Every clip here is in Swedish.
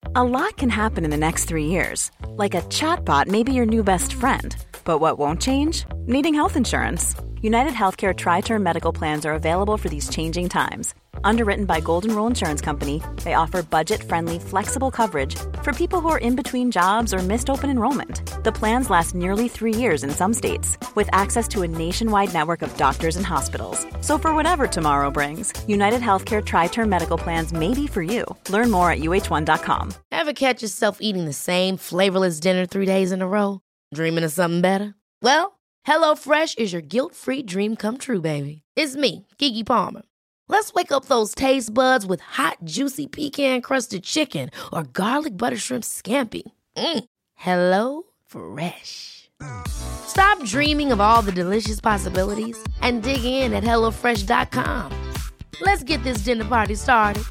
A lot can happen in the next 3 years. Like a chatbot may be your new best friend. But what won't change? Needing health insurance. United Healthcare Tri-Term Medical Plans are available for these changing times. Underwritten by Golden Rule Insurance Company, they offer budget-friendly, flexible coverage for people who are in between jobs or missed open enrollment. The plans last nearly 3 years in some states, with access to a nationwide network of doctors and hospitals. So for whatever tomorrow brings, United Healthcare Tri-Term Medical Plans may be for you. Learn more at uh1.com. Ever catch yourself eating the same flavorless dinner 3 days in a row? Dreaming of something better? Well, HelloFresh is your guilt-free dream come true, baby. It's me, Keke Palmer. Let's wake up those taste buds with hot, juicy pecan-crusted chicken or garlic butter shrimp scampi. Hello Fresh. Stop dreaming of all the delicious possibilities and dig in at HelloFresh.com. Let's get this dinner party started.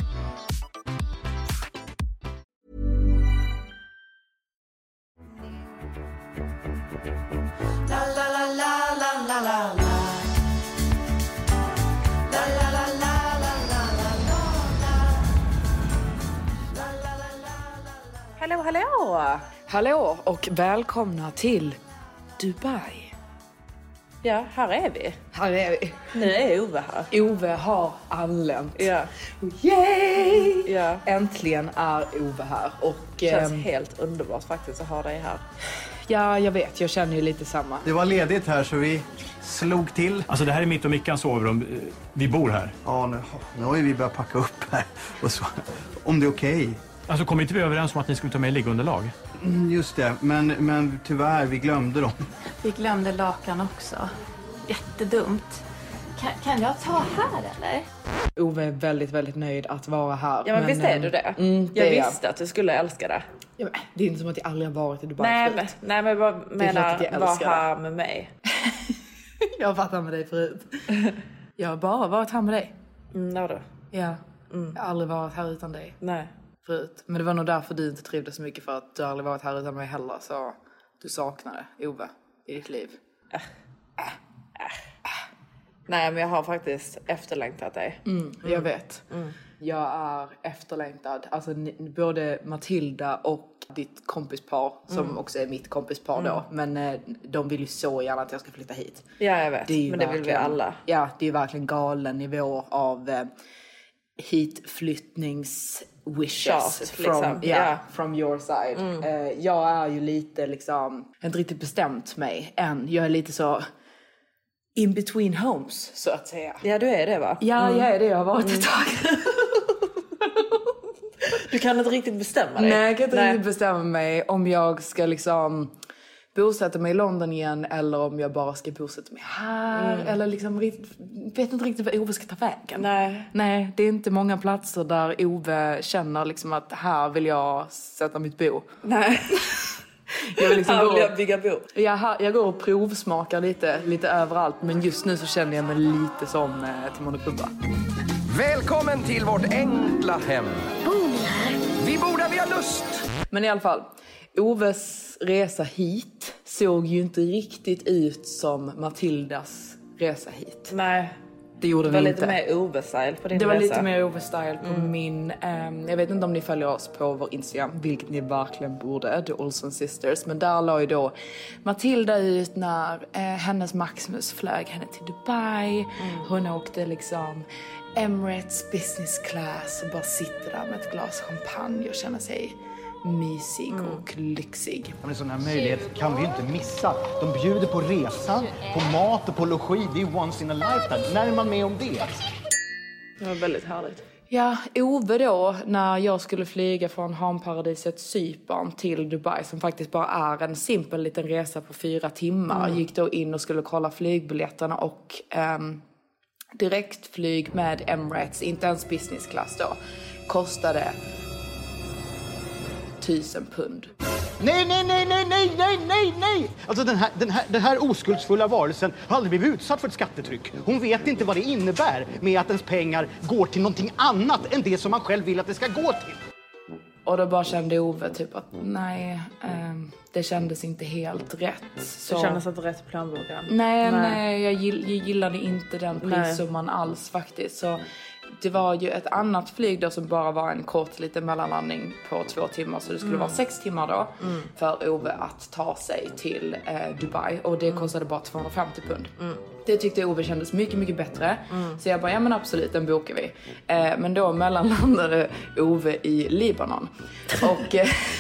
Hallå, hallå! Hallå och välkomna till Dubai. Ja, här är vi. Här är vi. Nu är Ove här. Ove har anlänt. Ja. Yay! Ja. Äntligen är Ove här. Och, Det känns helt underbart faktiskt att ha dig här. Ja, jag vet. Jag känner ju lite samma. Det var ledigt här så vi slog till. Alltså det här är mitt och Mickans sovrum. Vi bor här. Ja, nu har ju vi börjat packa upp här. Och så, om det är okej. Alltså kom inte vi överens om att ni skulle ta med liggunderlag? Just det, men tyvärr, vi glömde dem. Vi glömde lakan också. Jättedumt. Kan jag ta här eller? Ove är väldigt, väldigt nöjd att vara här. Ja, men visst är du det? Jag visste att du skulle älska det. Ja, men, det är inte som att jag aldrig har varit i Dubai förut. Nej, men jag menar, var här med mig. Jag har varit här med dig förut. Jag har bara varit här med dig. Vadå? Ja, jag har aldrig varit här utan dig. Nej. Förut. Men det var nog därför du inte trivdes så mycket, för att du aldrig varit här utan mig heller. Så du saknade Ove i ditt liv. Nej, men jag har faktiskt efterlängtat dig. Jag vet. Jag är efterlängtad. Alltså både Matilda och ditt kompispar, som också är mitt kompispar då. Men de vill ju så gärna att jag ska flytta hit. Ja, jag vet. Men det vill vi alla. Ja, det är verkligen galen nivå av hitflyttnings-wishes from your side. Jag är ju lite liksom, inte riktigt bestämt mig än. Jag är lite så in between homes, så att säga. Ja, du är det, va? Ja, jag är det. Jag har varit ett tag. Du kan inte riktigt bestämma dig. Nej, jag kan inte riktigt bestämma mig om jag ska liksom bosätta mig i London igen, eller om jag bara ska bosätta mig här. Eller liksom, vet inte riktigt vad Ove ska ta vägen. Nej, det är inte många platser där Ove känner liksom att här vill jag sätta mitt bo. Nej. Jag vill liksom här vill jag bygga bo. Jag går och provsmakar lite överallt. Men just nu så känner jag mig lite som Timon och Pumba. Välkommen till vårt enkla hem. Vi bor där vi har lust. Men i alla fall, Oves resa hit såg ju inte riktigt ut som Matildas resa hit. Nej. Det gjorde det var vi lite inte. mer Ove-style på din Det var resa. lite mer Ove-style på min. Jag vet inte om ni följer oss på vår Instagram, vilket ni verkligen borde, The Olsen Sisters. Men där la ju då Matilda ut när hennes Maximus flög henne till Dubai. Hon åkte liksom Emirates business class och bara sitter där med ett glas champagne och känner sig mysig och lyxig. Men en sån här möjlighet kan vi ju inte missa. De bjuder på resan, på mat och på logi. Det är once in a lifetime. När är man med om det? Det var väldigt härligt. Ja, Ove då, när jag skulle flyga från hamnparadiset Cypern till Dubai, som faktiskt bara är en simpel liten resa på 4 timmar, gick då in och skulle kolla flygbiljetterna och direktflyg med Emirates, inte ens business class då, kostade 1000 pund. Nej! Alltså den här oskuldsfulla varelsen har aldrig blivit utsatt för ett skattetryck. Hon vet inte vad det innebär med att ens pengar går till någonting annat än det som man själv vill att det ska gå till. Och då bara kände Ove typ att nej, det kändes inte helt rätt. Så... Det kändes inte rätt i plånboken. Nej, jag gillade inte den prissumman alls faktiskt. Så Det var ju ett annat flyg då som bara var en kort liten mellanlandning på 2 timmar. Så det skulle vara 6 timmar då för Ove att ta sig till Dubai. Och det kostade bara 250 pund. Det tyckte Ove kändes mycket, mycket bättre. Så jag bara, ja men absolut, den bokar vi. Men då mellanlandade Ove i Libanon. Och...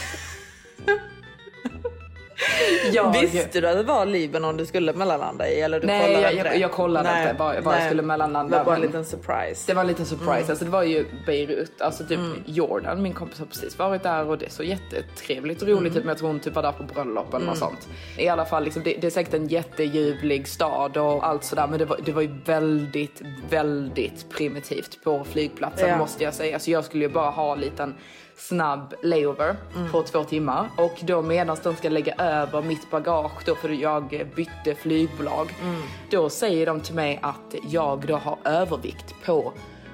Visste du att det var Libanon du skulle mellanlanda i? Eller du jag kollade inte var jag skulle mellanlanda. Det var bara en liten surprise. Det var en liten surprise. Alltså det var ju Beirut, alltså typ Jordan. Min kompis har precis varit där och det är så jättetrevligt och roligt. Typ, jag tror hon typ var där på bröllop eller något sånt. I alla fall, liksom, det är säkert en jätteljuvlig stad och allt sådär. Men det var ju väldigt, väldigt primitivt på flygplatsen måste jag säga. Alltså jag skulle ju bara ha en liten snabb layover på 2 timmar. Och då medan de ska lägga över mitt bagage då, för jag bytte flygbolag, då säger de till mig att jag då har övervikt på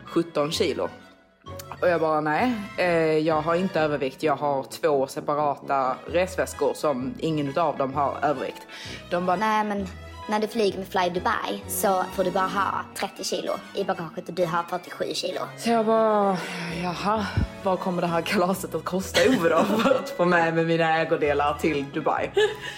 17 kilo. Och jag bara nej, jag har inte övervikt. Jag har 2 separata resväskor som ingen av dem har övervikt. De bara nej men när du flyger med Fly Dubai så får du bara ha 30 kilo i bagaget och du har 47 kilo. Så jag bara, jaha, vad kommer det här kalaset att kosta Ove då för att få med mina ägodelar till Dubai?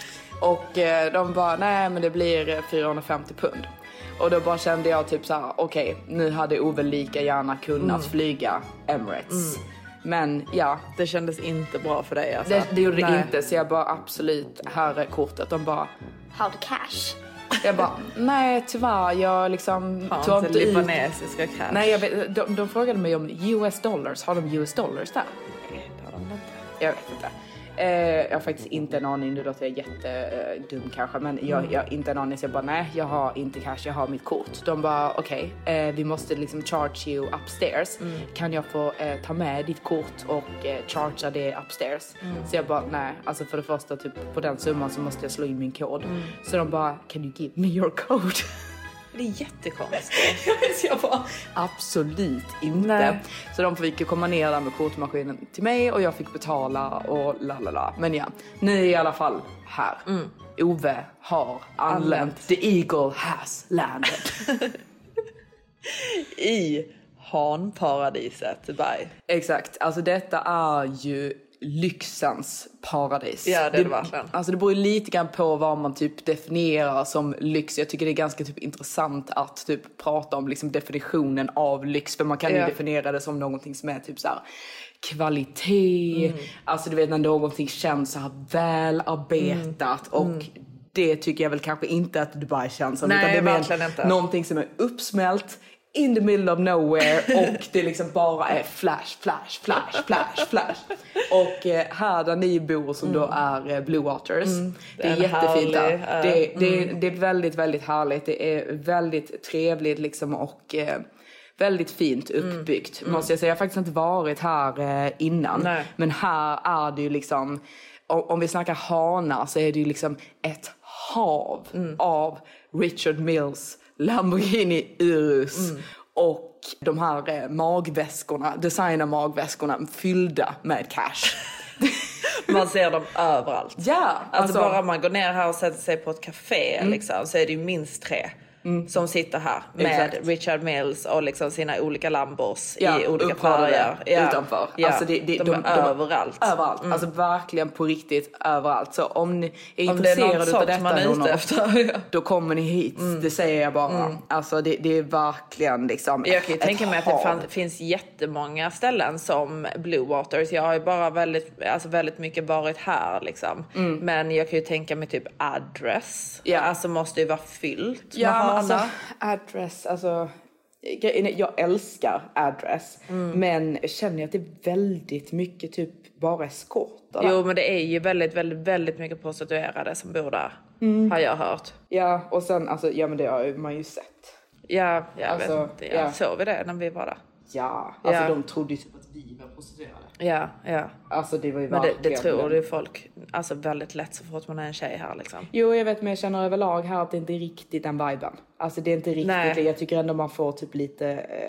Och de bara, nej men det blir 450 pund. Och då bara kände jag typ så här, okej, nu hade Ove lika gärna kunnat flyga Emirates. Men ja, det kändes inte bra för dig alltså. Det gjorde det inte, så jag bara absolut, här är kortet. De bara, har du cash? Jag bara, nej tyvärr, jag liksom har inte libanesiska cash. Nej, jag vet, de frågade mig om US dollars. Har de US dollars där? Nej, det har de inte. Jag vet inte. Jag har faktiskt inte en aning, nu låter jag jättedum kanske, men jag har inte en aning, så jag bara nej, jag har inte cash, jag har mitt kort. De bara okej, vi måste liksom charge you upstairs. Kan jag få ta med ditt kort och chargea det upstairs? Så jag bara nej, alltså för det första typ på den summan så måste jag slå in min kod. Så de bara, can you give me your code? Det är jättekonstigt. Så jag bara, absolut inte. Nej. Så de fick komma ner där med kortmaskinen till mig och jag fick betala och lalala. Men ja, nu är i alla fall här. Ove har anlänt. The Eagle has landed. I hanparadiset Dubai. Exakt, alltså detta är ju lyxens paradis. Ja, det är det verkligen. Alltså det beror ju lite grann på vad man typ definierar som lyx. Jag tycker det är ganska typ intressant att typ prata om liksom definitionen av lyx. För man kan ju definiera det som någonting som är typ så här kvalitet. Alltså du vet när någonting känns så här välarbetat och det tycker jag väl kanske inte att Dubai känns som. Nej, utan det är verkligen inte. Någonting som är uppsmält in the middle of nowhere och det liksom bara är flash. Och här där ni bor som då är Blue Waters, det är jättefint där. Det är väldigt, väldigt härligt. Det är väldigt trevligt liksom och väldigt fint uppbyggt. Måste jag säga, jag har faktiskt inte varit här innan. Nej. Men här är det ju liksom, om vi snackar hanar så är det ju liksom ett hav av Richard Milles Lamborghini Urus och de här magväskorna, designer-magväskorna fyllda med cash. Man ser dem överallt. Ja, alltså bara man går ner här och sätter sig på ett café liksom, så är det ju minst 3 som sitter här med Richard Milles och liksom sina olika Lambos i olika färger utanför. Ja. Alltså de är överallt. Alltså verkligen på riktigt överallt. Så om ni är intresserade av detta då kommer ni hit. Det säger jag bara. Alltså det är verkligen liksom jag kan ju tänka mig att det finns jättemånga ställen som Blue Waters. Jag har ju bara väldigt mycket varit här liksom. Men jag kan ju tänka mig typ Address. Alltså måste ju vara fyllt med alltså, Address, alltså jag älskar Address, men jag känner att det är väldigt mycket typ bara eskorter. Jo, men det är ju väldigt, väldigt, väldigt mycket prostituerade som bor där, har jag hört. Ja, och sen, alltså, ja men det har man ju sett. Ja, jag alltså, vet inte. Jag såg vi det när vi var där. Ja, alltså de trodde ju typ att vi var prostituerade. Ja. Alltså det var ju men det tror ju folk alltså väldigt lätt så fort man är en tjej här liksom. Jo, jag vet, men jag känner överlag här att det inte är riktigt den viben. Alltså det är inte riktigt det. Jag tycker ändå man får typ lite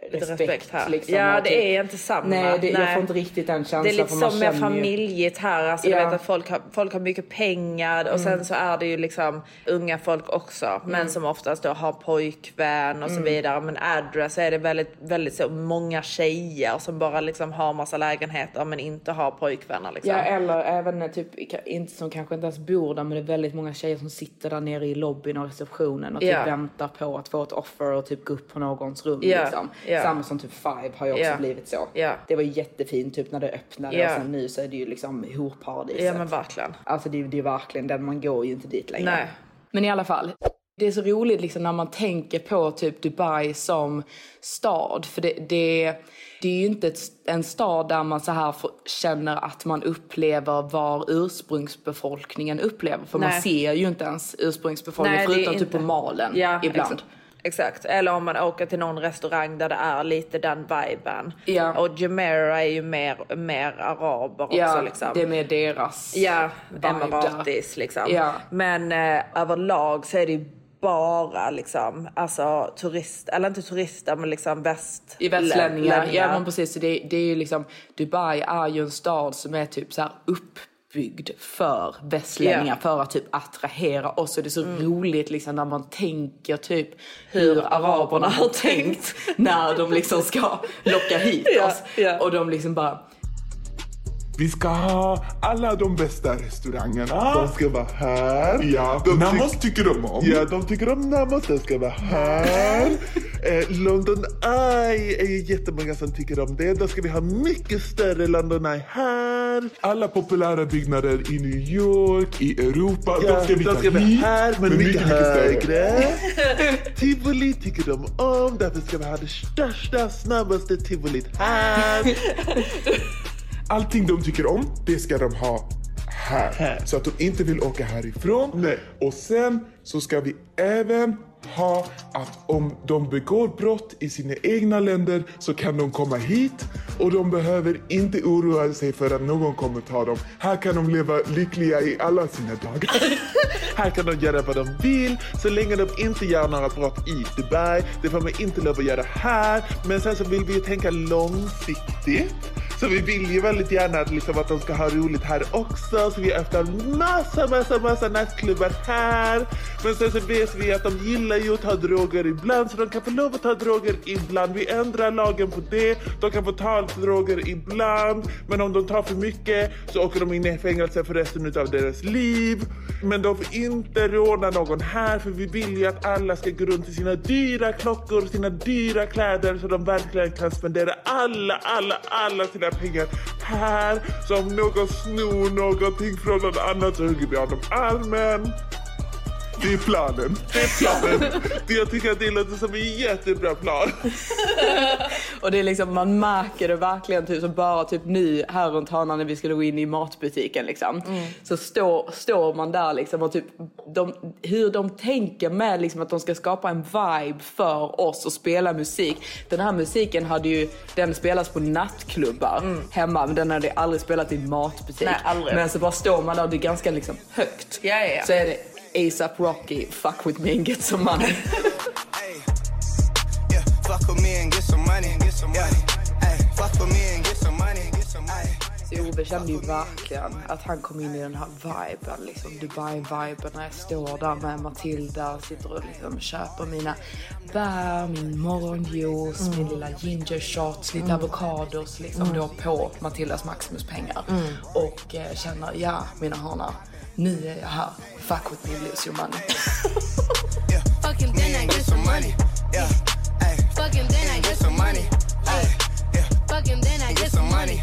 respekt här. liksom, ja, det är inte samma. Nej, jag får inte riktigt den känslan. Det är lite som med familjet här. Alltså, du vet att folk har mycket pengar. Och sen så är det ju liksom unga folk också. Men som oftast då har pojkvän och så vidare. Men Address är det väldigt, väldigt så många tjejer som bara liksom har massa lägenheter men inte har pojkvänner liksom. Ja, eller även typ, inte som kanske inte ens bor där, men det är väldigt många tjejer som sitter där nere i lobbyn och receptionen och typ väntar på att få ett offer och typ gå upp på någons rum liksom. Samma som typ Five har ju också blivit så. Det var jättefint typ när det öppnade och sen nu så är det ju liksom horparadiset. Ja, men verkligen. Alltså det är verkligen den, man går ju inte dit längre. Nej. Men i alla fall, det är så roligt liksom när man tänker på typ Dubai som stad. För det är ju inte en stad där man så här känner att man upplever vad ursprungsbefolkningen upplever. För man ser ju inte ens ursprungsbefolkningen förutom typ på Malen ibland. Exakt. Eller om man åker till någon restaurang där det är lite den viben. Och Jumeirah är ju mer araber också liksom. Det är mer deras emiratis liksom. Men överlag så är det ju bara liksom, alltså eller inte turister men liksom västlänningar. Ja, men precis. Så det är ju liksom, Dubai är ju en stad som är typ så här uppbyggd för västlänningar för att typ attrahera oss. Och det är så roligt liksom när man tänker typ hur araberna har tänkt när de liksom ska locka hit oss. Och de liksom bara, vi ska ha alla de bästa restaurangerna. De ska vara här. Ja, Namos tycker de om. Ja, de tycker om Namos. Den ska vara här. London Eye är ju jättemånga som tycker om det. Då ska vi ha mycket större London Eye här. Alla populära byggnader i New York, i Europa. Ja, de ska vi ta hit. Här, men mycket högre. Tivoli tycker de om. Därför ska vi ha det största, snabbaste tivolit här. Allting de tycker om, det ska de ha här. Så att de inte vill åka härifrån. Nej. Och sen så ska vi även ha att om de begår brott i sina egna länder så kan de komma hit. Och de behöver inte oroa sig för att någon kommer ta dem. Här kan de leva lyckliga i alla sina dagar. Här kan de göra vad de vill. Så länge de inte gör några brott i Dubai. Det får man inte lov att göra här. Men sen så vill vi ju tänka långsiktigt. Så vi vill ju väldigt gärna att, liksom, att de ska ha roligt här också. Så vi öppnar massa nattklubbar här. Men sen så vet vi att de gillar ju att ta droger ibland. Så de kan få lov att ta droger ibland. Vi ändrar lagen på det. De kan få ta droger ibland. Men om de tar för mycket så åker de in i fängelse för resten av deras liv. Men de får inte råna någon här. För vi vill ju att alla ska gå runt i sina dyra klockor, sina dyra kläder. Så de verkligen kan spendera alla sina pengar här. Så om någon snor någonting från någon annan så hugger vi av dem allmän. Det är planen. Jag tycker att det låter som en jättebra plan. Och det är liksom, man märker det verkligen typ, så bara typ nu här runt hörnan när vi skulle gå in i matbutiken liksom. Så står man där liksom och typ hur de tänker med liksom att de ska skapa en vibe för oss och spela musik. Den här musiken den spelas på nattklubbar hemma, men den hade aldrig spelat i en matbutik. Nej, aldrig. Men så bara står man där och det är ganska liksom högt. Ja. Så är det A$AP Rocky, fuck with me and get some money. Så Ove kände ju verkligen att han kom in i den här viben, liksom Dubai-viben, när jag står där med Matilda, sitter och liksom köper mina bär, min morgonjuice, min lilla ginger shots, lite avokados liksom då på Matildas Maximus-pengar. Och känner, mina hörnar, nu är jag här. Fuck with me, lose your money. Fucking then I get some money. Fucking then I get some money. Fucking then I get some money.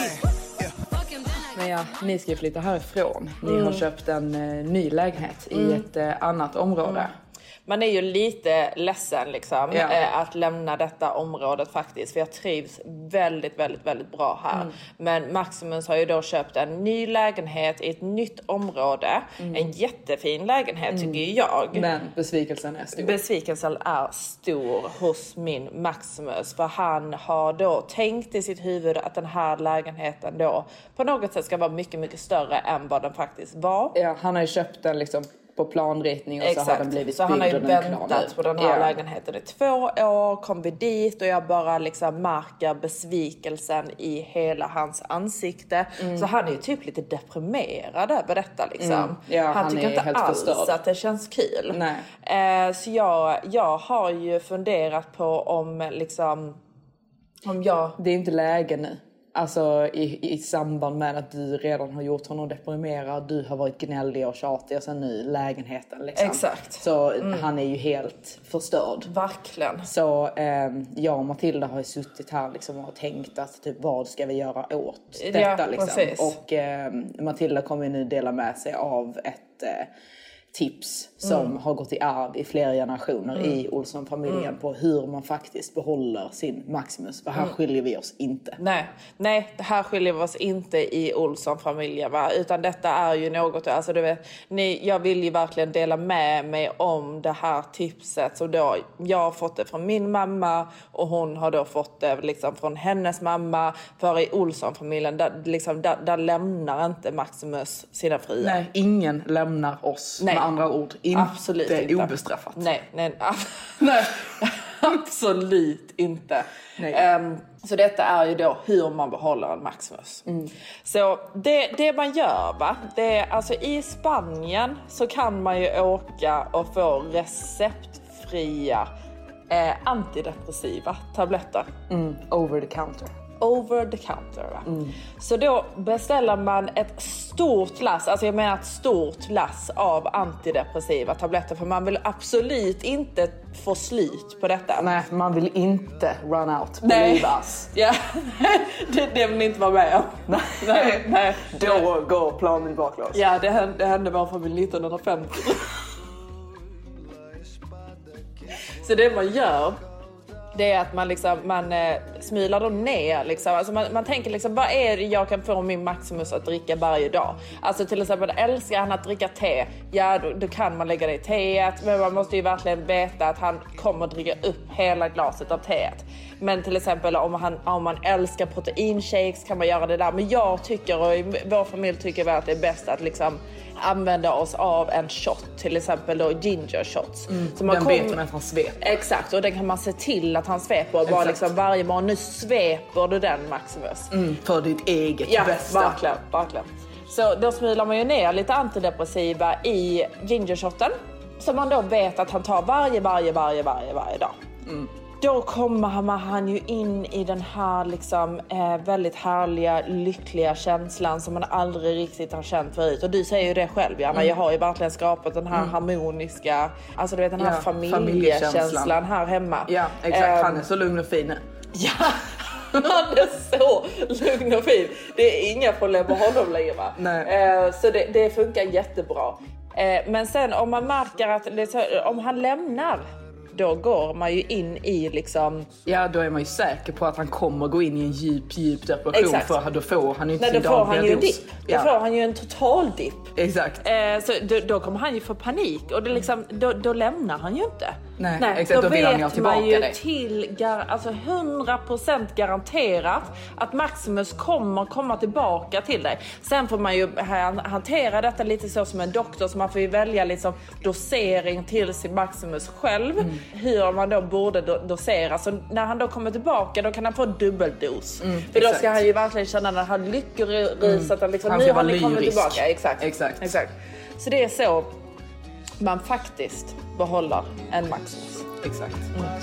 Men ja, ni ska flytta härifrån. Ni har köpt en ny lägenhet i ett annat område. Man är ju lite ledsen liksom att lämna detta området faktiskt. För jag trivs väldigt, väldigt, väldigt bra här. Men Maximus har ju då köpt en ny lägenhet i ett nytt område. En jättefin lägenhet tycker jag. Men besvikelsen är stor. Besvikelsen är stor hos min Maximus. För han har då tänkt i sitt huvud att den här lägenheten då på något sätt ska vara mycket, mycket större än vad den faktiskt var. Ja, han har ju köpt den liksom på planritning och Exakt. så har den blivit så han har ju väntat på den här Ja. lägenheten i 2 år, kom vi dit och jag bara liksom märker besvikelsen i hela hans ansikte. Så han är ju typ lite deprimerad över detta liksom. Ja, han tycker är inte helt alls förstörd. att det känns kul. Nej. Så jag har ju funderat på om liksom Det är inte läge nu. Alltså i samband med att du redan har gjort honom deprimerad, du har varit gnällig och tjatig och sen nu lägenheten liksom. Exakt. Så han är ju helt förstörd. Verkligen. Så jag och Matilda har ju suttit här liksom och tänkt att typ, vad ska vi göra åt detta liksom. Precis. Och Matilda kommer ju nu dela med sig av ett tips som har gått i arv i flera generationer i Olsson-familjen på hur man faktiskt behåller sin Maximus. För här skiljer vi oss inte. Nej, det här skiljer vi oss inte i Olsson-familjen, va? Utan detta är ju något, alltså du vet, jag vill ju verkligen dela med mig om det här tipset. Så då, jag har fått det från min mamma och hon har då fått det liksom från hennes mamma. För i Olsson-familjen, där lämnar inte Maximus sina fruar. Nej, ingen lämnar oss. Nej. Med andra ord, Absolut inte. obestraffat. Nej, absolut inte. Nej. Så detta är ju då hur man behåller en Maximus. Så det man gör, va? Det är, alltså i Spanien så kan man ju åka och få receptfria antidepressiva tabletter. Over the counter. Over the counter, va? Så då beställer man ett stort lass, alltså jag menar ett stort lass av antidepressiva tabletter, för man vill absolut inte få slut på detta. Nej, man vill inte run out. Nej. Ja. det vill ni inte vara med om. Nej. Då går planen baklås. Ja, det hände vår familj 1950. Så det man gör, det är att man smilar dem ner liksom. Alltså man tänker liksom, vad är det jag kan få min Maximus att dricka varje dag? Alltså till exempel, älskar han att dricka te? Ja, då kan man lägga det i teet. Men man måste ju verkligen veta att han kommer att dricka upp hela glaset av teet. Men till exempel om man älskar proteinshakes kan man göra det där. Men jag tycker, och i vår familj tycker vi att det är bäst att liksom använda oss av en shot, till exempel då ginger shots. Så man vet man att han sveper. Exakt, och den kan man se till att han sveper. Och bara liksom varje morgon, nu sveper du den Maximus. För ditt eget bästa. Verkligen. Så då smilar man ju ner lite antidepressiva i gingershotten. Så man då vet att han tar varje dag. Då kommer han ju in i den här liksom, väldigt härliga, lyckliga känslan som man aldrig riktigt har känt förut. Och du säger ju det själv, Janna. Jag har ju verkligen skapat den här harmoniska, alltså du vet den här familjekänslan här hemma. Ja, exakt. Han är så lugn och fin nu. Ja, han är så lugn och fin. Det är inga problem med honom längre, va? Nej. Så det funkar jättebra. Men sen om man märker att om han lämnar, då går man ju in i liksom... Ja, då är man ju säker på att han kommer gå in i en djup depression. Exakt. För då får han ju inte sin dagliga dos. Då får han ju en total dipp. Exakt. Så då kommer han ju få panik. Och det liksom, då lämnar han ju inte. Nej, exakt. Då vill han ju ha tillbaka ju det. Till 100% garanterat att Maximus kommer komma tillbaka till dig. Sen får man ju hantera detta lite så som en doktor. Så man får ju välja liksom dosering till sin Maximus själv. Hur man då borde dosera. Så när han då kommer tillbaka, då kan han få dubbeldos. För då ska han ju verkligen känna den här lyckorus. Att liksom, han nu ska har vara ni kommit lyrisk. tillbaka. Exakt. Så det är så man faktiskt behåller en Maximus. Exakt.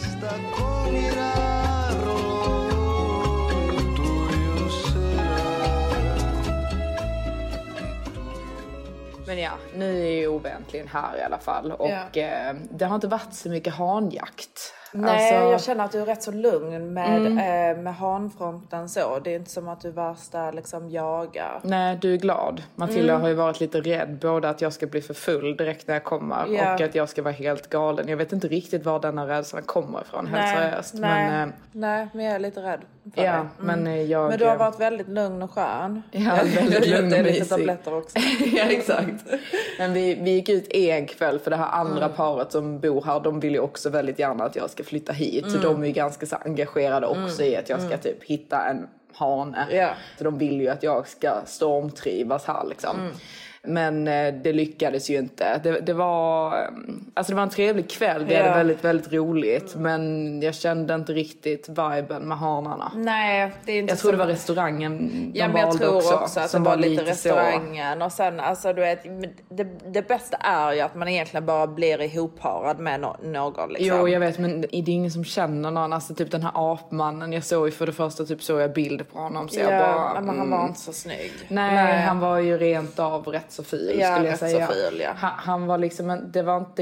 Men ja, nu är ju Ove äntligen här i alla fall. Och det har inte varit så mycket hanjakt. Nej, jag känner att du är rätt så lugn med hanfronten så. Det är inte som att du värsta liksom jagar. Nej, du är glad. Matilda har ju varit lite rädd. Både att jag ska bli för full direkt när jag kommer. Och att jag ska vara helt galen. Jag vet inte riktigt var denna rädslan kommer ifrån. Helt seriöst. Nej, men jag är lite rädd för dig. Men du har varit väldigt lugn och skön. Ja, väldigt lugn och lite tabletter också. Ja, exakt. Men vi gick ut en kväll för det här andra paret som bor här. De vill ju också väldigt gärna att jag ska flytta hit. Så de är ju ganska så engagerade också i att jag ska typ hitta en hane. Så de vill ju att jag ska stormtrivas här liksom. Men det lyckades ju inte. Det var en trevlig kväll. Vi hade väldigt, väldigt roligt. Men jag kände inte riktigt viben med hanarna. Nej, det är inte jag tror det var restaurangen men jag tror också att det var lite restaurangen. Och sen, alltså du vet, det bästa är ju att man egentligen bara blir ihopparad med någon liksom. Jo, jag vet, men det är ingen som känner någon. Alltså typ den här apmannen, jag såg ju för det första typ såg jag bild på honom. Så jag bara, men han var inte så snygg. Nej, han var ju rent av rätt så ful skulle jag säga. Han var liksom, det var inte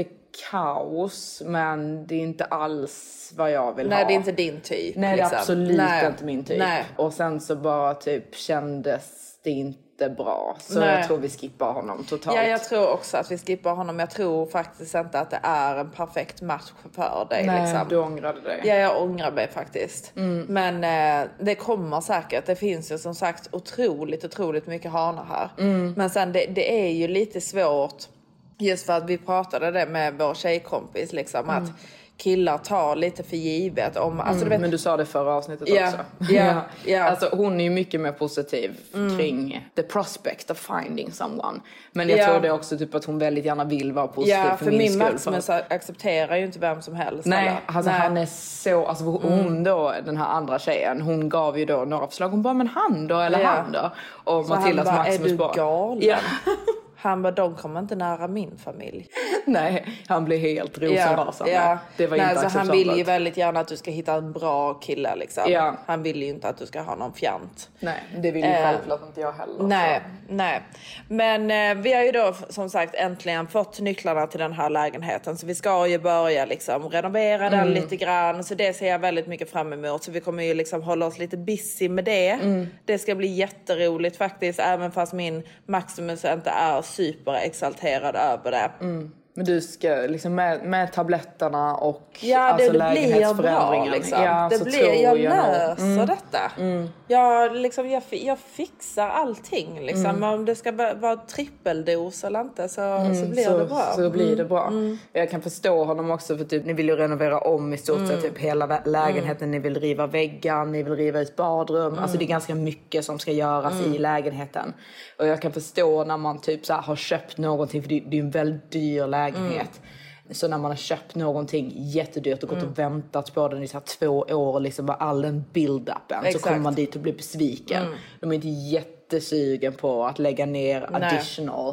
kaos, men det är inte alls vad jag vill ha. Nej, det är inte din typ. Nej, liksom. Det är absolut inte min typ. Nej. Och sen så bara typ kändes det inte bra. Så jag tror vi skippar honom totalt. Ja, jag tror också att vi skippar honom. Jag tror faktiskt inte att det är en perfekt match för dig. Nej, liksom. Du ångrade dig. Ja, jag ångrar mig faktiskt. Men det kommer säkert. Det finns ju som sagt otroligt mycket hanar här. Men sen det är ju lite svårt. Just för att vi pratade det med vår tjejkompis liksom, att killar tar lite för givet om, alltså, du vet, men du sa det förra avsnittet också. Ja. Alltså hon är ju mycket mer positiv kring the prospect of finding someone. Men jag tror det också typ att hon väldigt gärna vill vara positiv för min skull. Maximus accepterar ju inte vem som helst. Nej, alltså han är så, alltså hon då, den här andra tjejen, hon gav ju då några förslag. Hon bara, men han då, eller han då? Och så Matildas Maximus är du galen? Ja. Han bara, de kommer inte nära min familj. Nej, han blir helt rosenrasande. Ja. Det var inte acceptabelt. Han vill ju väldigt gärna att du ska hitta en bra kille liksom. Ja. Han vill ju inte att du ska ha någon fjant. Nej, det vill ju självklart inte jag heller. Nej. Men vi har ju då som sagt äntligen fått nycklarna till den här lägenheten. Så vi ska ju börja liksom renovera den lite grann. Så det ser jag väldigt mycket fram emot. Så vi kommer ju liksom hålla oss lite busy med det. Det ska bli jätteroligt faktiskt. Även fast min Maximus inte är superexalterad över det. Men du ska liksom med tabletterna och alltså det blir bra liksom. Jag löser detta. Jag fixar allting liksom. Om det ska vara trippeldos eller inte så blir det bra. Så blir det bra. Jag kan förstå honom också för typ ni vill ju renovera om i stort sett typ hela lägenheten. Ni vill riva väggar, ni vill riva ut badrum. Alltså det är ganska mycket som ska göras i lägenheten. Och jag kan förstå när man typ så här har köpt någonting, för det är en väldigt dyr lägenhet. Så när man har köpt någonting jättedyrt och gått och väntat på den i så här 2 år liksom bara all den build-upen, så kommer man dit och blir besviken. De är inte jättesugen på att lägga ner additional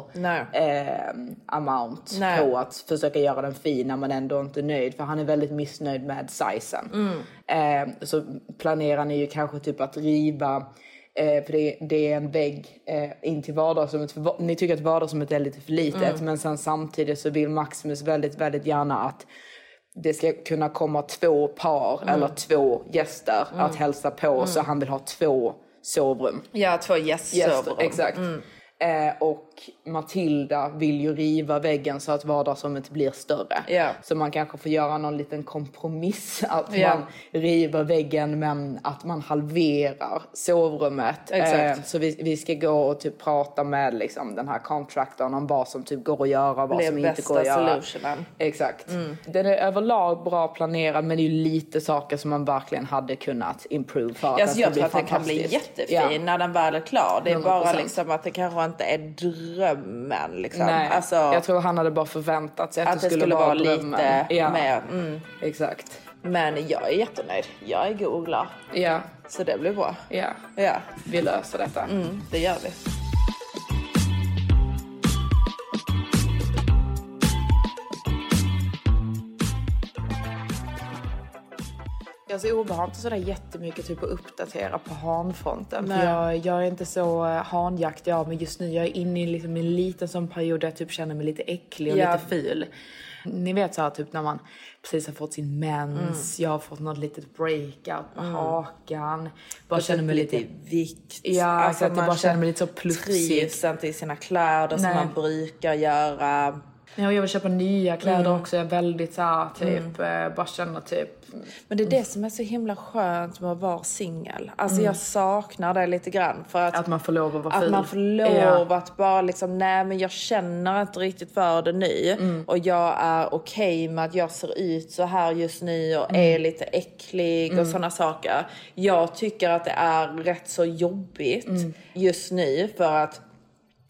amount på att försöka göra den fin när man ändå inte är nöjd, för han är väldigt missnöjd med sizen. Så planerar ni ju kanske typ att riva, för det är en vägg in till vardagsrummet. Ni tycker att vardagsrummet är lite för litet, men sen samtidigt så vill Maximus väldigt, väldigt gärna att det ska kunna komma 2 par eller 2 gäster att hälsa på. Så han vill ha 2 sovrum. Ja, 2 gästsovrum. Exakt. Och Matilda vill ju riva väggen så att vardagsrummet blir större. Så man kanske får göra någon liten kompromiss. Att man river väggen men att man halverar sovrummet. Så vi ska gå och typ prata med liksom, den här contractorn om vad som typ går att göra, vad som inte går att göra. Solutionen. Exakt. Den är överlag bra planerad, men det är ju lite saker som man verkligen hade kunnat improve för. Jag tror att den kan bli jättefin när den väl är klar. Det är 100%. Bara liksom att det kanske inte är drömmen liksom. Nej, alltså, jag tror han hade bara förväntat sig att det skulle vara lite mer. Exakt. Men jag är jättenöjd. Jag är god och glad. Ja. Så det blir bra. Ja. Vi löser detta. Det gör vi. Jag har inte sådär jättemycket typ att uppdatera på hanfronten. För jag är inte så hanjakt. Men just nu jag är inne i liksom en liten sån period där jag typ känner mig lite äcklig och lite ful. Ni vet så här, typ när man precis har fått sin mens. Jag har fått något litet breakout på hakan. Bara känner mig lite vikt. Ja, alltså att jag bara känner mig lite så plufsig. Trivs inte i sina kläder som man brukar göra. Ja, jag vill köpa nya kläder också. Jag är väldigt så här, typ, bara känner typ. Men det är det som är så himla skönt med att vara singel. Alltså jag saknar det lite grann. För att man får lov att vara ful. Att man får lov att bara liksom, nej men jag känner inte riktigt för det nu. Och jag är okej med att jag ser ut så här just nu och är lite äcklig och sådana saker. Jag tycker att det är rätt så jobbigt just nu för att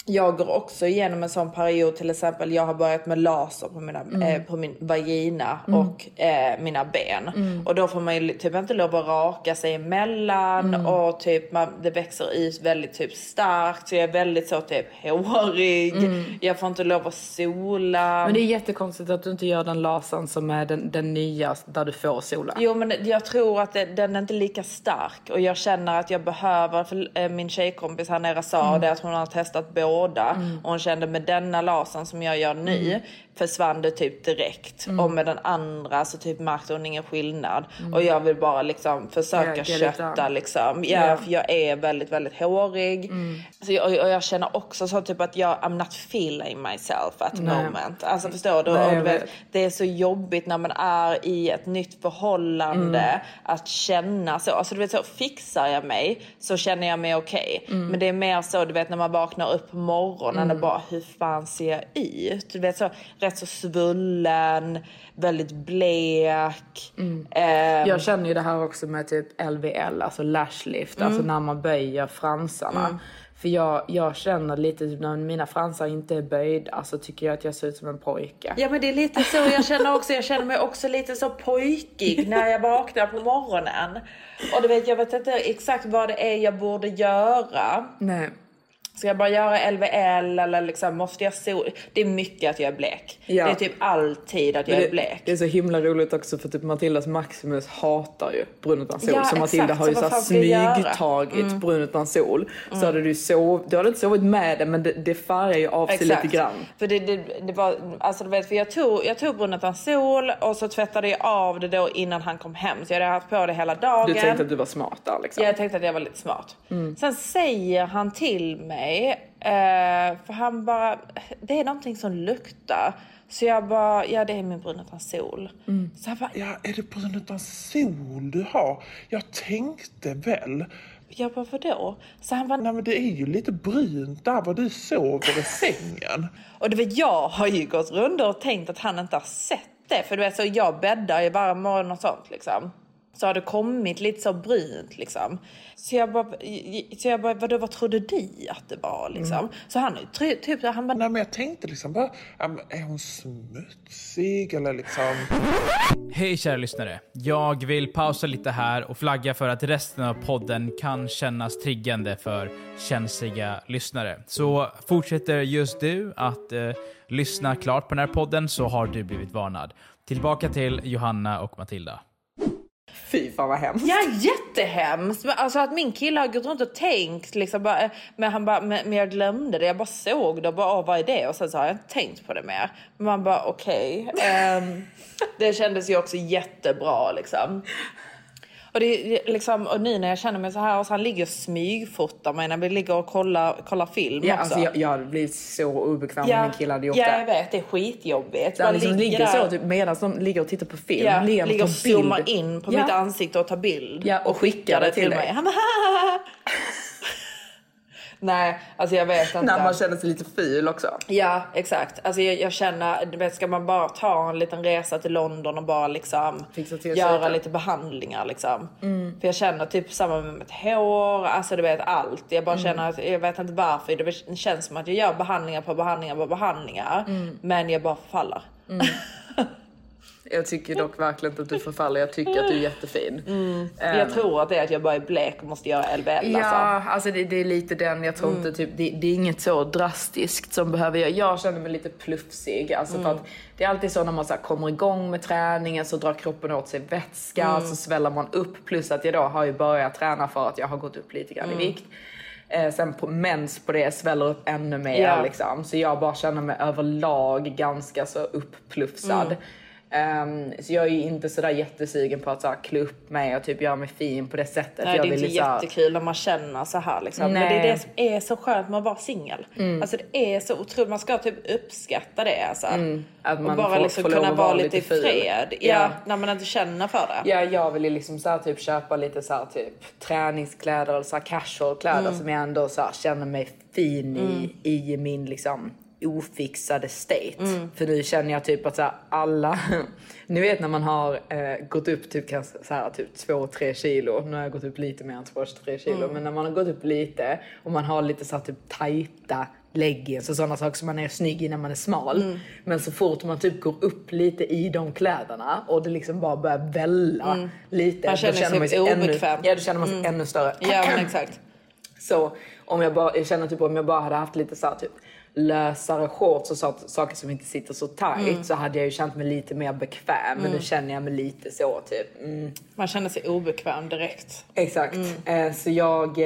jag går också igenom en sån period, till exempel jag har börjat med laser på min vagina och mina ben. Och då får man ju typ inte lov att raka sig emellan och typ det växer ut väldigt typ starkt, så jag är väldigt så typ hårig. Jag får inte lov att sola. Men det är jättekonstigt att du inte gör den lasern som är den nya där du får sola. Jo, men jag tror att den är inte lika stark, och jag känner att jag behöver, för min tjejkompis här nere sa det att hon har testat båda. Och hon kände med denna lasern som jag gör nu försvann det typ direkt. Och med den andra så typ märkte hon ingen skillnad. Och jag vill bara liksom försöka kötta liksom. Ja, för jag är väldigt, väldigt hårig. Så jag känner också så typ att I'm not feeling myself at the moment. Alltså förstår du? Och du vet, det är så jobbigt när man är i ett nytt förhållande att känna så. Alltså du vet, så fixar jag mig så känner jag mig okej. Men det är mer så, du vet, när man vaknar upp på morgonen och bara, hur fan ser jag ut? Du vet, så rätt så svullen, väldigt blek. Jag känner ju det här också med typ LVL, alltså lash lift, alltså när man böjer fransarna. För jag känner lite typ, när mina fransar inte är böjda så tycker jag att jag ser ut som en pojke. Ja, men det är lite så jag känner mig också lite så pojkig när jag vaknar på morgonen. Och du vet, jag vet inte exakt vad det är jag borde göra. Nej. Ska jag bara göra LVL eller liksom måste jag sola? Det är mycket att jag är blek. Ja. Det är typ alltid att jag är blek. Det är så himla roligt också för typ Matildas Maximus hatar ju brun utan sol. Ja, så Matilda har ju så smygtagit brun utan sol. Så hade du hade inte sovit med det, men det färgar ju av sig lite grann. För det var, alltså du vet, för jag tog brun utan sol och så tvättade jag av det då innan han kom hem. Så jag hade haft på det hela dagen. Du tänkte att du var smart där liksom. Ja, jag tänkte att jag var lite smart. Sen säger han till mig, för han bara, det är någonting som luktar. Så jag bara, ja, det är min brun utan sol. Så han bara, ja, är det brun utan sol du har? Jag tänkte väl. Jag bara, vadå? Så han bara, nej men det är ju lite brunt där var du sover i sängen. Och du vet, jag har ju gått runt och tänkt att han inte har sett det. För du vet, så jag bäddar ju varje morgon och sånt liksom. Så har det kommit lite så brunt liksom. Så jag bara vad trodde du att det var liksom? Så han typ han bara, nej men jag tänkte liksom bara, är hon smutsig eller liksom. Hej kära lyssnare. Jag vill pausa lite här och flagga för att resten av podden kan kännas triggande för känsliga lyssnare. Så fortsätter just du att lyssna klart på den här podden så har du blivit varnad. Tillbaka till Johanna och Matilda. Fy fan vad hemskt. Ja, jättehemskt. Alltså att min kille har gått runt och tänkt liksom bara, men jag glömde det. Jag bara såg det och bara, vad är det? Och sen så har jag inte tänkt på det mer. Men man bara, okej. Det kändes ju också jättebra liksom. Och det liksom, och nu när jag känner mig så här, och så han ligger och smygfotar mig när vi ligger och kollar film också. Alltså jag hade blivit så obekväm om min kille hade gjort det. Ja, jag vet, det är skitjobbigt. Han liksom ligger så typ, medan de ligger och tittar på film. Ja, ligger och zoomar in på mitt ansikte och tar bild. Ja, och skickar det till mig. Han bara, nej, alltså jag vet inte. När man känner sig lite ful också. Ja, exakt. Alltså jag känner, du vet, ska man bara ta en liten resa till London och bara liksom göra lite behandlingar liksom. För jag känner typ samma med mitt hår, alltså du vet allt. Jag bara känner att, jag vet inte varför, det känns som att jag gör behandlingar på behandlingar. Men jag bara faller. Jag tycker dock verkligen att du förfaller. Jag tycker att du är jättefin. Jag tror att det är att jag bara är blek och måste göra LVL. Ja, alltså det är lite den. Jag tror inte typ, det är inget så drastiskt som behöver jag känner mig lite plufsig. Alltså för att det är alltid så när man så här kommer igång med träningen så drar kroppen åt sig vätska. Så sväller man upp. Plus att jag då har ju börjat träna för att jag har gått upp lite grann i vikt. Sen på mens på det sväller upp ännu mer liksom. Så jag bara känner mig överlag ganska så uppplufsad. Så jag är ju inte sådär jättesugen på att så här, klä upp mig och typ göra mig fin på det sättet. Nej, jag det är vill inte jättekul när man känner så här liksom. Men det är det som är så skönt med att vara singel. Alltså det är så otroligt, man ska typ uppskatta det alltså. Att man och bara liksom kunna vara lite i fred. Ja, när man inte känner för det. Ja, jag vill ju liksom så här, typ köpa lite så här, typ träningskläder eller så här casual kläder som jag ändå så här, känner mig fin i min liksom ofixade state. För nu känner jag typ att så här, alla ni vet när man har gått upp typ så här, typ 2-3 kilo. Nu har jag gått upp lite mer än 2-3 kilo. Men när man har gått upp lite och man har lite så här, typ tajta leggings och sådana saker som man är snygg i när man är smal. Men så fort man typ går upp lite i de kläderna och det liksom bara börjar välla lite. Man känner sig obekväm. Då känner man sig ännu större. Ja, men exakt. Så om jag känner typ om jag bara hade haft lite så här, typ lösare shorts och saker som inte sitter så tight så hade jag ju känt mig lite mer bekväm. Men nu känner jag mig lite så typ. Man känner sig obekväm direkt. Exakt. Så jag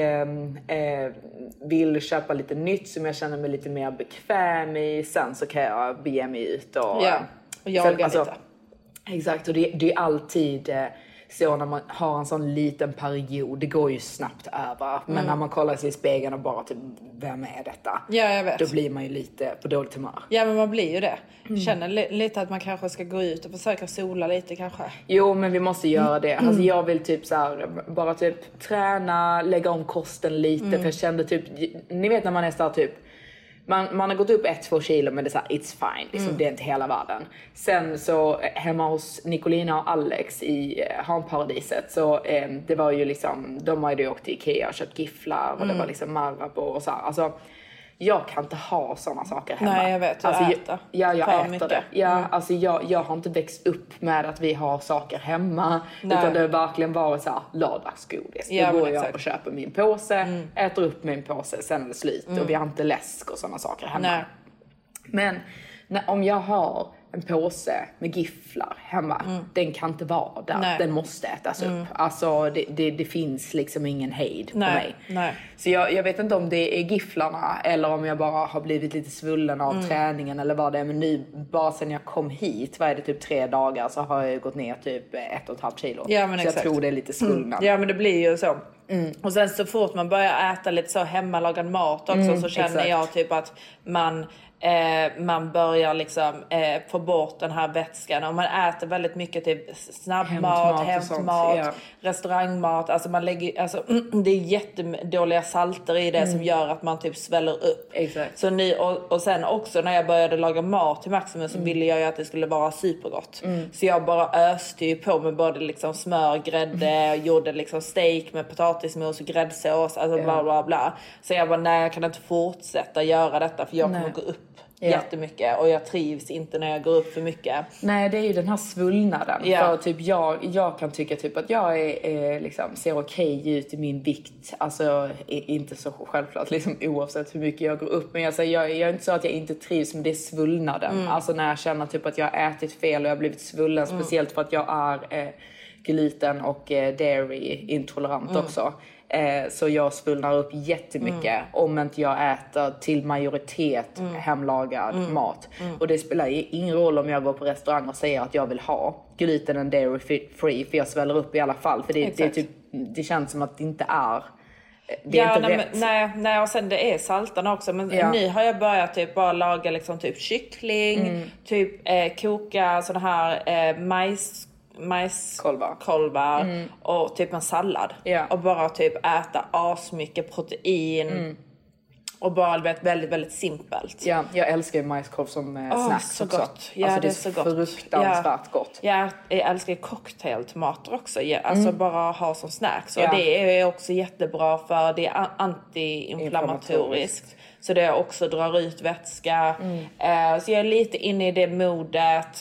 vill köpa lite nytt som jag känner mig lite mer bekväm i. Sen så kan jag bege mig ut och jaga lite. Exakt, och det är alltid så när man har en sån liten period, det går ju snabbt över. Men när man kollar sig i spegeln och bara typ, vem är detta? Ja, jag vet. Då blir man ju lite på dåligt humör. Ja, men man blir ju det. Känner lite att man kanske ska gå ut och försöka sola lite kanske. Jo, men vi måste göra det. Alltså jag vill typ så här, bara typ träna, lägga om kosten lite. För jag kände typ, ni vet när man är så här, typ man har gått upp 1-2 kilo, men det är så här, it's fine. Liksom, det är inte hela världen. Sen så hemma hos Nicolina och Alex i Hanparadiset. Så det var ju liksom, de har ju åkt till Ikea och köpt gifflar. Och det var liksom Marabou och så här. Alltså, jag kan inte ha såna saker hemma. Nej, jag vet. Alltså, jag äter mycket. det. Ja, alltså jag har inte växt upp med att vi har saker hemma. Nej. Utan det har verkligen varit så här, lördagsgodis. Ja, då går jag och köper min påse, äter upp min påse, sen är det slut. Och vi har inte läsk och såna saker hemma. Nej. Men om jag har en påse med gifflar hemma, den kan inte vara där. Nej. Den måste ätas upp. Alltså det finns liksom ingen hejd på mig. Nej. Så jag vet inte om det är gifflarna eller om jag bara har blivit lite svullen av träningen eller vad det är. Men nu, bara sen jag kom hit, vad är det, typ 3 dagar, så har jag gått ner typ 1,5 kilo. Ja, men så exakt. jag tror det är lite svullnad. Ja, men det blir ju så. Och sen så fort man börjar äta lite så hemmalagad mat också, så känner jag typ att man börjar liksom få bort den här vätskan. Om man äter väldigt mycket typ snabbmat, hämtmat, restaurangmat, alltså man lägger, alltså det är jättedåliga salter i det som gör att man typ sväller upp. Exakt. Så och sen också när jag började laga mat till Maximus så ville jag ju att det skulle vara supergott. Så jag bara öste ju på med både liksom smör, grädde, gjorde liksom steak med potatismos och gräddsås, alltså bla bla bla. Så jag bara, nej, jag kan inte fortsätta göra detta för jag kommer gå upp jättemycket och jag trivs inte när jag går upp för mycket. Nej, det är ju den här svullnaden. För typ jag kan tycka typ att jag är liksom, ser okej ut i min vikt. Alltså inte så självklart liksom, oavsett hur mycket jag går upp. Men jag är inte så att jag inte trivs, men det är svullnaden. Alltså när jag känner typ att jag har ätit fel och jag har blivit svullen. Speciellt för att jag är gluten och dairy intolerant också. Så jag svullnar upp jättemycket om inte jag äter till majoritet hemlagad mat. Och det spelar ingen roll om jag går på restaurang och säger att jag vill ha gluten and dairy free, för jag sväller upp i alla fall. För det är typ, det känns som att det inte är, det är inte rätt. Nej, och sen det är saltarna också. Men nu har jag börjat typ bara laga liksom typ kyckling, typ koka såna här majskolvar och typ en sallad och bara typ äta asmycket protein och bara väldigt, väldigt simpelt. Ja, jag älskar majskolv som snacks så också. Gott. Ja, alltså, det är så gott. Fruktansvärt gott. Ja, jag älskar cocktailtomater också. Alltså bara ha som snacks. Och det är också jättebra för det är antiinflammatoriskt. Så det också drar ut vätska. Så jag är lite inne i det modet.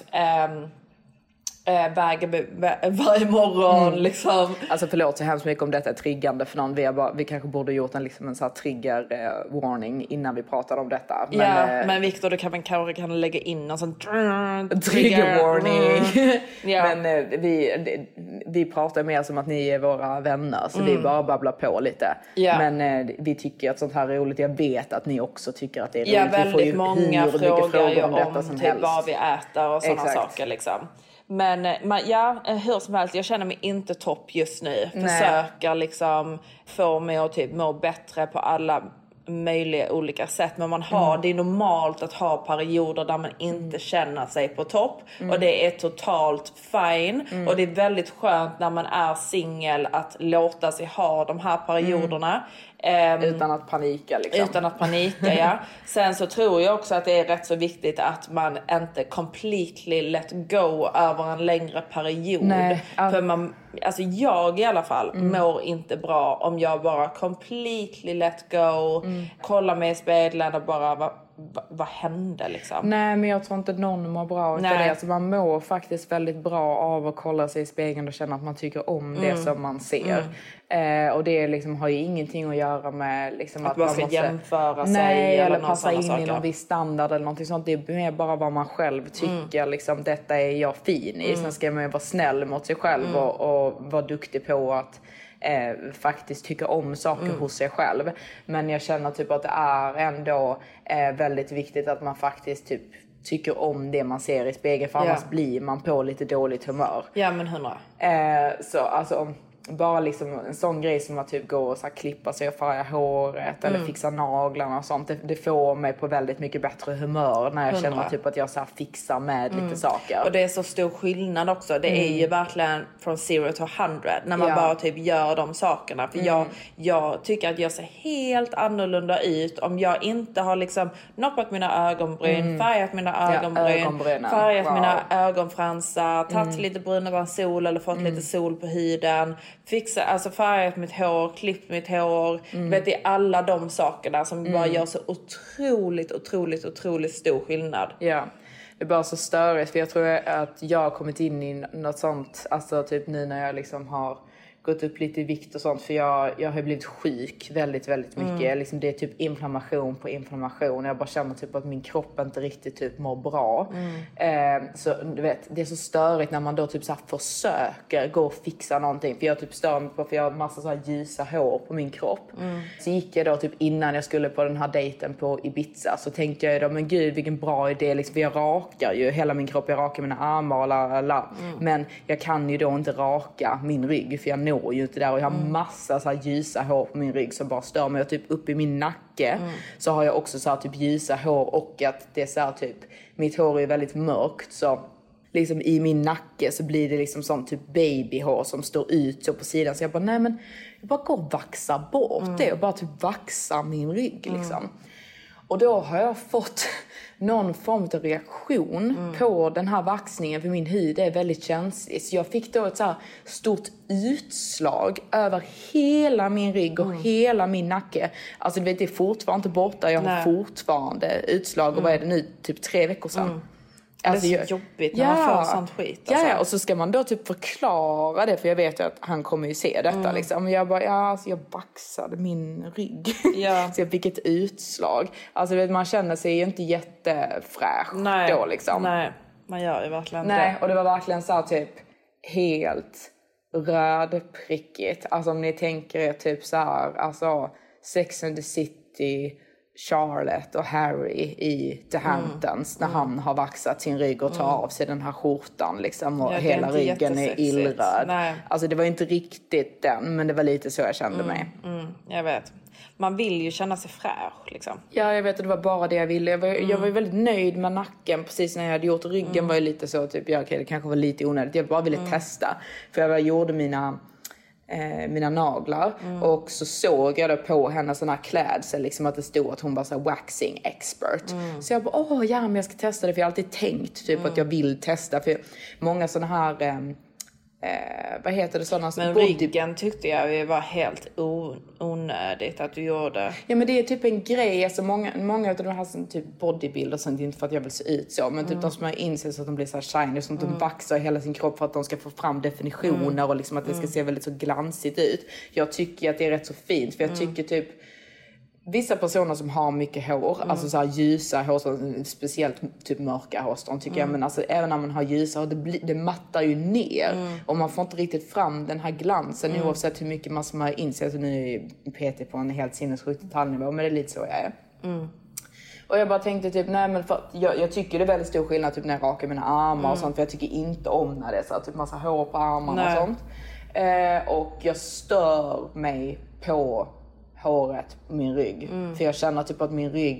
Varje morgon liksom. Alltså förlåt så hemskt mycket om detta är triggande för någon. Vi kanske borde gjort en sån här trigger warning innan vi pratar om detta. Men, men Victor, du kanske kan lägga in en sån trigger warning. Men vi pratar mer som att ni är våra vänner. Så vi bara babblar på lite. Men vi tycker att sånt här är roligt. Jag vet att ni också tycker att det är roligt. Ja, väldigt många frågor om detta som typ helst. vad vi äter och sådana saker liksom. Men hur som helst, jag känner mig inte topp just nu. Försöker liksom få mig att typ må bättre på alla möjliga olika sätt. Men det är normalt att ha perioder där man inte känner sig på topp. Och det är totalt fine. Och det är väldigt skönt när man är singel att låta sig ha de här perioderna. Utan att panika liksom. Utan att panika, ja. Sen så tror jag också att det är rätt så viktigt att man inte completely let go över en längre period. Nej. För man, alltså jag i alla fall mår inte bra om jag bara completely let go, kollar mig i spegeln och bara vad hände liksom? Nej, men jag tror inte någon mår bra av det. Alltså, man mår faktiskt väldigt bra av att kolla sig i spegeln och känna att man tycker om det som man ser. Och det liksom har ju ingenting att göra med liksom, att man ska måste jämföra sig. Nej, eller passa in i någon viss standard eller någonting sånt. Det är mer bara vad man själv tycker. Liksom, detta är jag fin i. Sen ska man ju vara snäll mot sig själv och vara duktig på att faktiskt tycka om saker hos sig själv. Men jag känner typ att det är ändå väldigt viktigt att man faktiskt typ tycker om det man ser i spegeln. För annars blir man på lite dåligt humör. Ja, men 100. Så alltså bara liksom en sån grej som att typ gå och så här, klippa sig och färga håret eller fixa naglarna och sånt. Det får mig på väldigt mycket bättre humör när jag 100. känner typ att jag så här fixar med lite saker. Och det är så stor skillnad också. Det är ju verkligen från 0 to 100 när man bara typ gör de sakerna. För jag tycker att jag ser helt annorlunda ut om jag inte har liksom noppat mina ögonbryn, färgat mina ögonbryn, färgat mina ögonfransar, tagit lite brunare sol eller fått lite sol på huden. Fixa, alltså färgat mitt hår, klippt mitt hår. Vet, det är alla de sakerna som bara gör så otroligt stor skillnad. Ja, det är bara så störigt. För jag tror att jag har kommit in i något sånt, alltså typ nu när jag liksom har gått upp lite i vikt och sånt. För jag har blivit sjuk väldigt mycket. Liksom det är typ inflammation på inflammation. Jag bara känner typ att min kropp inte riktigt typ mår bra. Så du vet, det är så störigt när man då typ så här försöker gå och fixa någonting. För jag typ stör mig på, för jag har massa så här ljusa hår på min kropp. Så gick jag då typ innan jag skulle på den här dejten på Ibiza. Så tänkte jag då, men gud vilken bra idé. Liksom, för jag rakar ju hela min kropp. Jag rakar mina armar och men jag kan ju då inte raka min rygg. För jag når ju inte där och jag har massa så här ljusa hår på min rygg som bara stör mig. Och typ upp i min nacke så har jag också så här typ ljusa hår och att det är så här typ, mitt hår är väldigt mörkt så liksom i min nacke så blir det liksom sån typ babyhår som står ut så på sidan. Så jag bara, nej men jag bara går och vaxar bort det och bara typ vaxar min rygg liksom. Och då har jag fått någon form av reaktion på den här vaxningen. För min hud är väldigt känslig. Så jag fick då ett så här stort utslag över hela min rygg och hela min nacke. Alltså du vet, det är fortfarande inte borta. Jag har fortfarande utslag. Och vad är det nu? Typ 3 veckor sedan. Alltså, det är så jobbigt när man får sånt skit. Alltså. Ja, och så ska man då typ förklara det. För jag vet ju att han kommer ju se detta liksom. Men jag bara, alltså jag baxade min rygg. Så jag fick ett utslag. Alltså vet, man känner sig ju inte jättefräsch då liksom. Nej, man gör ju verkligen det. Och det var verkligen så här, typ helt rödprickigt. Alltså om ni tänker er typ så här, alltså Sex and the City, Charlotte och Harry i The Hamptons när han har vaxat sin rygg och tar av sig den här skjortan liksom, och hela ryggen är illröd. Alltså det var inte riktigt den, men det var lite så jag kände mig. Jag vet. Man vill ju känna sig fräsch liksom. Ja, jag vet att det var bara det jag ville. Jag var ju väldigt nöjd med nacken precis när jag hade gjort ryggen. Var ju lite så typ, okej, det kanske var lite onödigt. Jag bara ville testa. För jag gjorde mina naglar och så såg jag då på hennes sån här klädsel liksom att det stod att hon var så här waxing expert. Så jag bara, men jag ska testa det, för jag har alltid tänkt typ att jag vill testa, för många såna här vad heter det, sådana som ryggen tyckte jag var helt onödigt att du gjorde. Ja, men det är typ en grej, alltså många av de här som typ bodybuilders, det är inte för att jag vill se ut så, men typ de som har insett så att de blir så här shiny, som de vaxar hela sin kropp för att de ska få fram definitioner och liksom att det ska se väldigt så glansigt ut. Jag tycker att det är rätt så fint, för jag tycker typ vissa personer som har mycket hår, alltså så här ljusa hår, speciellt typ mörka hårstrån tycker jag, men alltså även när man har ljusa hår, det mattar ju ner och man får inte riktigt fram den här glansen oavsett hur mycket man som har insett. Alltså, nu är PT på en helt sinnessjukt detaljnivå, men det är lite så jag är. Och jag bara tänkte typ, nej men för jag tycker det är väldigt stor skillnad typ när jag rakar mina armar och sånt, för jag tycker inte om när det är så här, typ massa hår på armarna och sånt. Och jag stör mig på håret på min rygg. För jag känner typ att min rygg,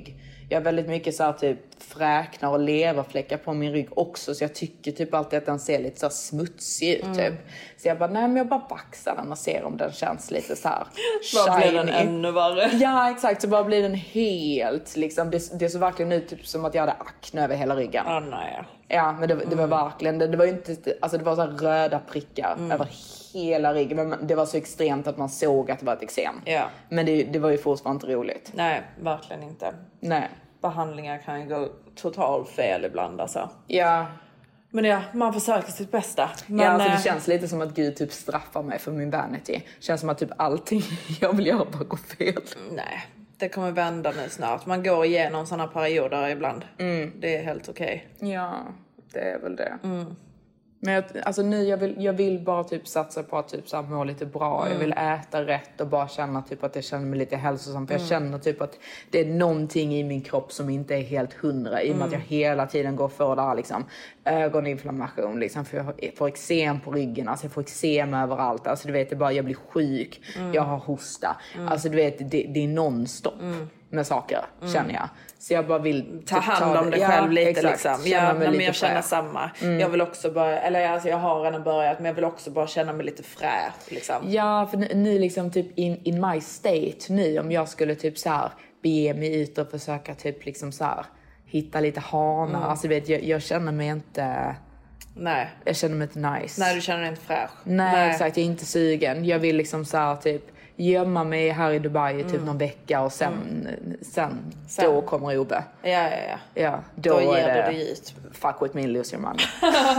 jag har väldigt mycket så här typ fräknar och leverfläckar på min rygg också. Så jag tycker typ alltid att den ser lite så här smutsig ut typ. Så jag bara, nej men jag bara baxar den och ser om den känns lite så här bara blir den ännu värre. Ja exakt, så bara blir den helt liksom, det såg verkligen ut typ som att jag hade akne över hela ryggen. Nej. Ja, men det var verkligen, det var ju inte, alltså det var så här röda prickar över hela ryggen. Men det var så extremt att man såg att det var ett eksem. Ja. Men det var ju fortfarande inte roligt. Nej, verkligen inte. Nej. Behandlingar kan ju gå totalt fel ibland alltså. Ja. Men ja, man försöker sitt bästa. Men, ja, alltså det känns lite som att Gud typ straffar mig för min vanity. Känns som att typ allting jag vill göra bara går fel. Nej, det kommer vända nu snart. Man går igenom såna perioder ibland. Det är helt okej. Ja, det är väl det. Men alltså nu jag vill bara typ satsa på att typ så här må lite bra. Jag vill äta rätt och bara känna typ att jag känner mig lite hälsosam. För jag känner typ att det är någonting i min kropp som inte är helt 100. I och med att jag hela tiden går för det här liksom. Ögoninflammation liksom. För jag får eksem på ryggen. Alltså jag får eksem överallt. Alltså du vet, det bara, jag blir sjuk. Jag har hosta. Alltså du vet, det är nonstop med saker, känner jag. Så jag bara vill ta hand om det själv lite exakt. Liksom. Ja, men jag känner samma. Jag vill också bara, eller alltså jag har redan börjat, men jag vill också bara känna mig lite fräsch liksom. Ja, för nu liksom typ in my state nu, om jag skulle typ så här bege mig ut och försöka typ liksom så här hitta lite hanar. Alltså vet jag känner mig inte. Nej. Jag känner mig inte nice. Nej, du känner dig inte fräsch. Nej, exakt, jag är inte sugen. Jag vill liksom så här typ gömma mig här i Dubai typ någon vecka och sen då kommer Ove. Ja, då ger är du dig ut. Fuck with me, lose your money.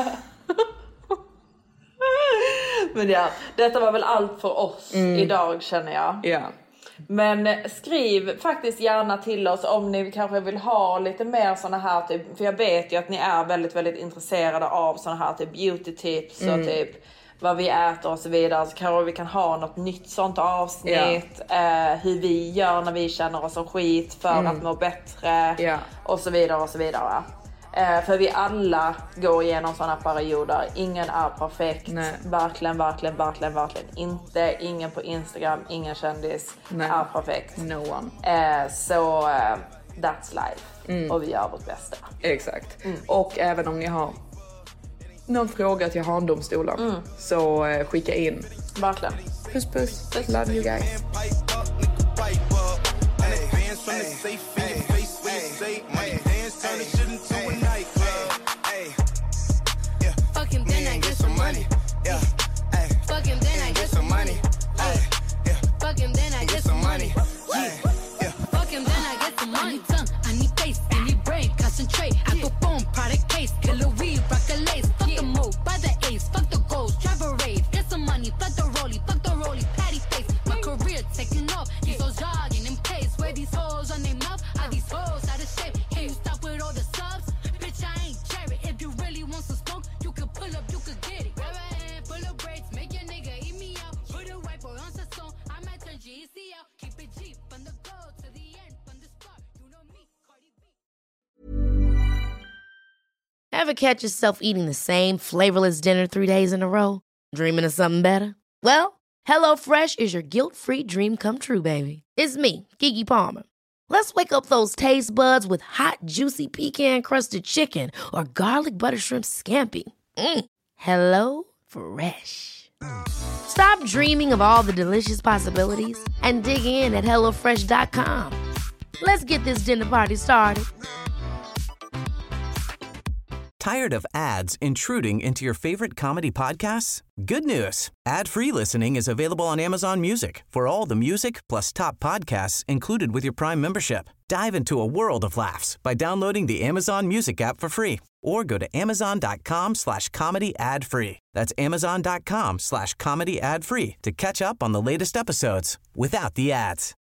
Men ja, detta var väl allt för oss idag, känner jag. Ja. Men skriv faktiskt gärna till oss om ni kanske vill ha lite mer såna här typ, för jag vet ju att ni är väldigt, väldigt intresserade av såna här typ beauty tips och typ vad vi äter och så vidare. Så kanske vi kan ha något nytt sånt avsnitt. Hur vi gör när vi känner oss som skit för att må bättre. Och så vidare och så vidare. För vi alla går igenom sådana perioder. Ingen är perfekt. Nej. Verkligen inte. Ingen på Instagram, ingen kändis är perfekt. No one. Så that's life. Och vi gör vårt bästa. Exakt. Och även om ni har någon fråga till Handomstolen så skicka in. Verkligen. Puss. Love you guys. Fuck him, then I get some money. Fuck him, then I get some money. Fuck him, then I get some money. Fuck him, then I get some money. I need face, I need brain, concentrate. I go phone, product case, killer weed, rock a lace. Fuck the move, buy the ace, fuck the goals, drive a rave. Get some money, fuck the rollie, patty face. My career taking off, these hoes jogging in pace. Where these hoes on their mouth, are these hoes out of shape? Can you stop with all the subs? Bitch, I ain't Jerry. If you really want some smoke, you could pull up, you could get it. Grab a hand, pull up braids, make your nigga eat me out. Put a white boy on the song, I might turn GC out. Keep it G from the go to the end, from the start. You know me, Cardi B. Ever catch yourself eating the same flavorless dinner 3 days in a row? Dreaming of something better? Well, HelloFresh is your guilt-free dream come true, baby. It's me, Keke Palmer. Let's wake up those taste buds with hot, juicy pecan-crusted chicken or garlic butter shrimp scampi. Hello Fresh. Stop dreaming of all the delicious possibilities and dig in at HelloFresh.com. Let's get this dinner party started. Tired of ads intruding into your favorite comedy podcasts? Good news. Ad-free listening is available on Amazon Music for all the music plus top podcasts included with your Prime membership. Dive into a world of laughs by downloading the Amazon Music app for free or go to amazon.com/comedy ad-free. That's amazon.com/comedy ad-free to catch up on the latest episodes without the ads.